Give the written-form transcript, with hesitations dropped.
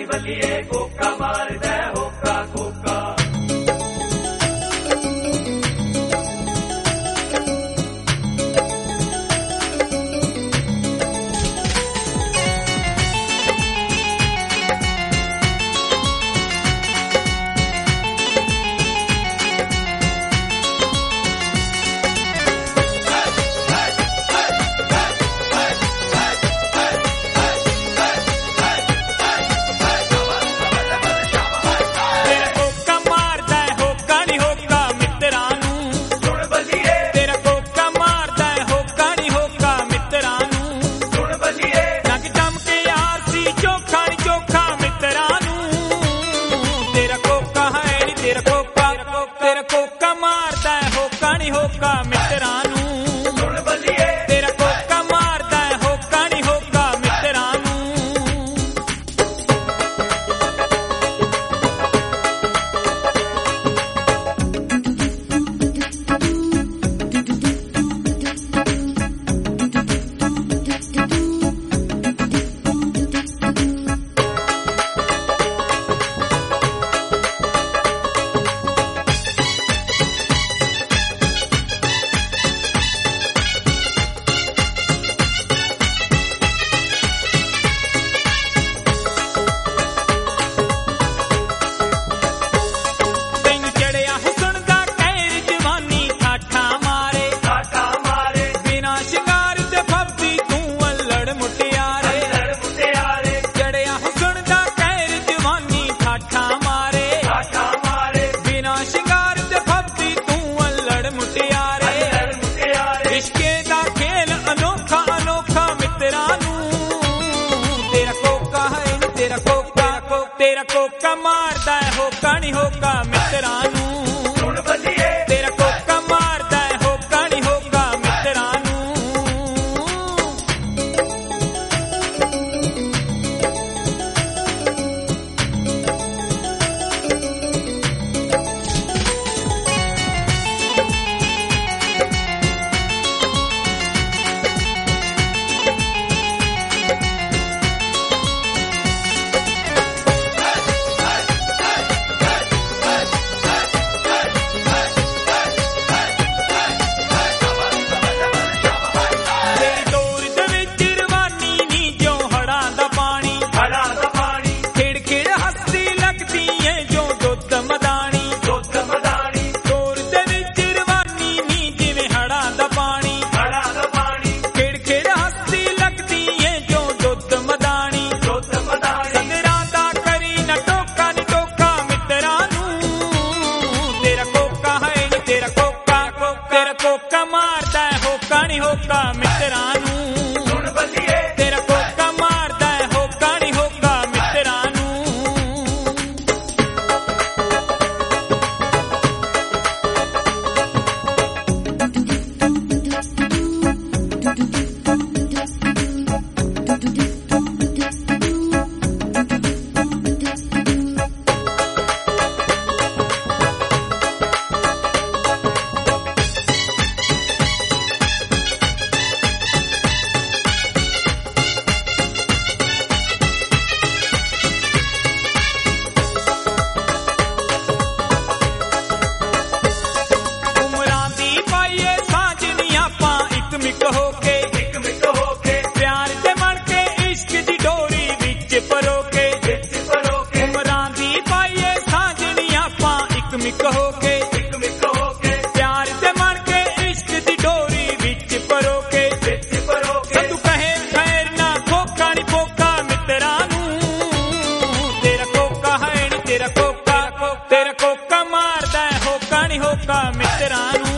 ਬੱਲੀਏ ਕੋਕਾ ਮਾਰਦਾ ਹੋਕਾ ਕੋਕਾ। तेरा कोका मारदा है होका नी होका मित्रा नू सुन बलिए तेरा कोका मारदा है होका नी होका मित्रा नू। तेरा कोका मारदा है होका नी होका मित्रा नू सुन बलिए तेरा कोका मारदा है होका नी होका मित्रा नू। कोका मारदा है होका नी होका मित्रा नू सुन बलिए तेरा कोका मारदा है होका नी होका मित्रा नू। तेरा कोका मारदा है होका नी होका मित्रा नू।